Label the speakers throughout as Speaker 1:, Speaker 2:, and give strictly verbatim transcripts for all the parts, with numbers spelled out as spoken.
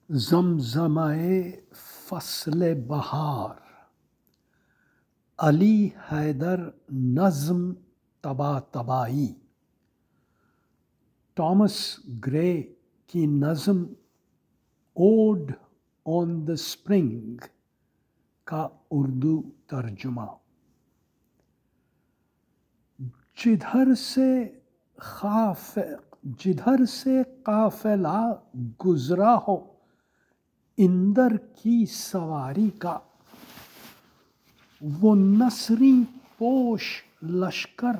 Speaker 1: زمزمۂ فصل بہار، علی حیدر نظم Tabatabai. Thomas گرے کی نظم اوڈ آن دا اسپرنگ کا اردو ترجمہ۔ جدھر سے خاف جدھر سے قافلہ گزرا ہو اندر کی سواری کا، وہ نسریں پوش لشکر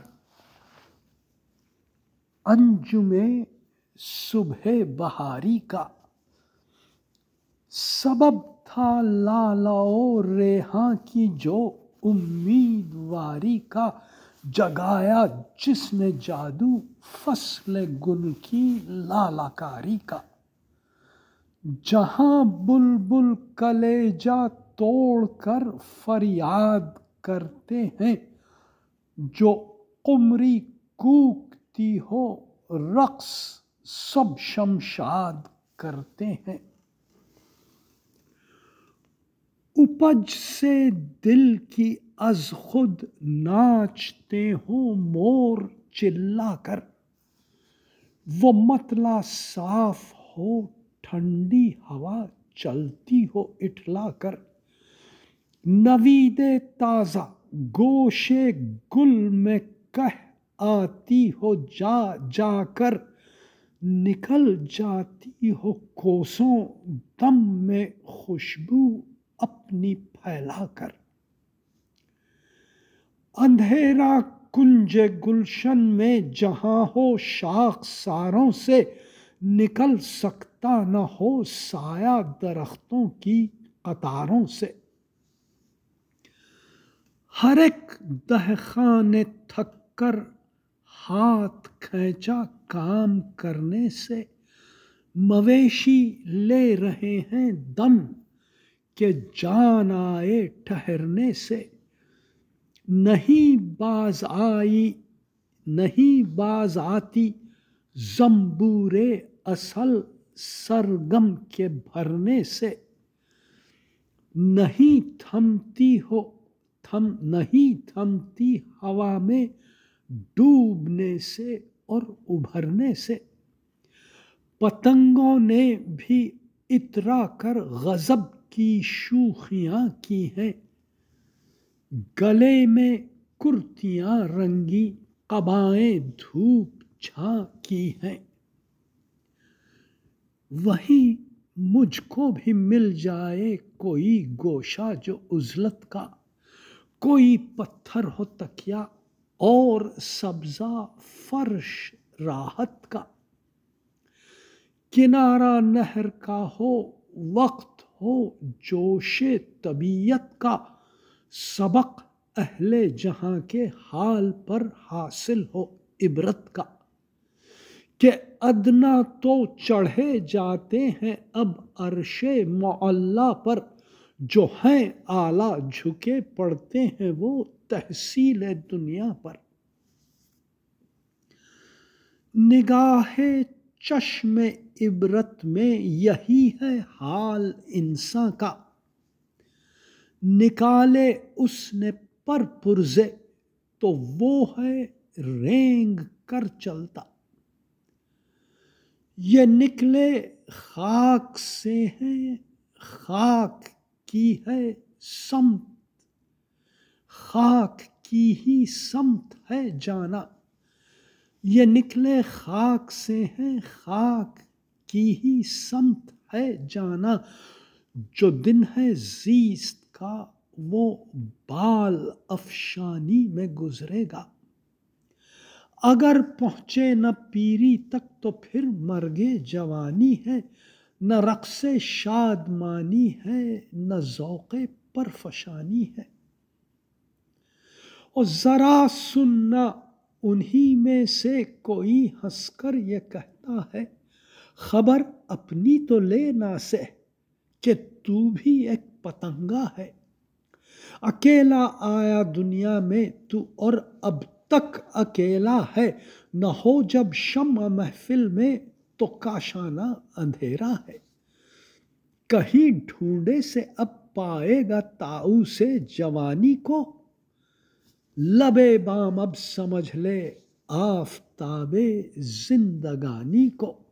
Speaker 1: انجم صبح بہاری کا۔ سبب تھا لالہ و ریحاں کی جو امیدواری کا، جگایا جس نے جادو فصل گل کی لالہ کاری کا۔ جہاں بلبل کلیجہ توڑ کر فریاد کرتے ہیں، جو قمری کوکتی ہو رقص سب شمشاد کرتے ہیں۔ اپج سے دل کی از خود ناچتے ہوں مور چلا کر، وہ مطلع صاف ہو ٹھنڈی ہوا چلتی ہو اٹھلا کر۔ نوید تازہ گوش گل میں کہہ آتی ہو جا جا کر، نکل جاتی ہو کوسوں دم میں خوشبو اپنی پھیلا کر۔ اندھیرا کنج گلشن میں جہاں ہو شاخساروں سے، نکل سکتا نہ ہو سایہ درختوں کی قطاروں سے۔ ہر ایک دہقان نے تھک کر ہاتھ کھینچا کام کرنے سے، مویشی لے رہے ہیں دم کہ جان آئے ٹھہرنے سے۔ نہیں باز آئی نہیں باز آتی زنبور عسل سرگم کے بھرنے سے۔ نہیں تھمتی ہو تھم نہیں تھمتی ہوا میں ڈوبنے سے اور ابھرنے سے۔ پتنگوں نے بھی اترا کر غضب کی شوخیاں کی ہیں، گلے میں کرتیاں رنگی قبائیں دھوپ چھاں کی ہیں۔ وہیں مجھ کو بھی مل جائے کوئی گوشہ جو عزلت کا، کوئی پتھر ہو تکیہ اور سبزہ فرش راحت کا۔ کنارہ نہر کا ہو وقت ہو جوش طبیعت کا، سبق اہل جہاں کے حال پر حاصل ہو عبرت کا۔ کہ ادنیٰ تو چڑھے جاتے ہیں اب عرش معلیٰ پر، جو ہیں اعلیٰ جھکے پڑتے ہیں وہ تحصیل دنیا پر۔ نگاہ چشم عبرت میں یہی ہے حال انساں کا، نکالے اس نے پر پرزے تو وہ ہے رینگ کر چلتا۔ یہ نکلے خاک سے ہیں خاک کی ہے سمت، خاک کی ہی سمت ہے جانا۔ یہ نکلے خاک سے ہیں خاک کی ہی سمت ہے جانا، جو دن ہے زیست کا وہ بال افشانی میں گزرے گا۔ اگر پہنچے نہ پیری تک تو پھر مرگ جوانی ہے، نہ رقص شادمانی ہے نہ ذوق پرفشانی ہے۔ اور ذرا سننا انہی میں سے کوئی ہنس کر یہ کہتا ہے، خبر اپنی تو لے ناسہ کہ تو بھی ایک پتنگا ہے۔ اکیلا آیا دنیا میں تو اور اب تک اکیلا ہے، نہ ہو جب شمع محفل میں تو کاشانہ اندھیرا ہے۔ کہیں ڈھونڈے سے اب پائے گا طاؤ سے جوانی کو، لبے بام اب سمجھ لے آفتاب زندگانی کو۔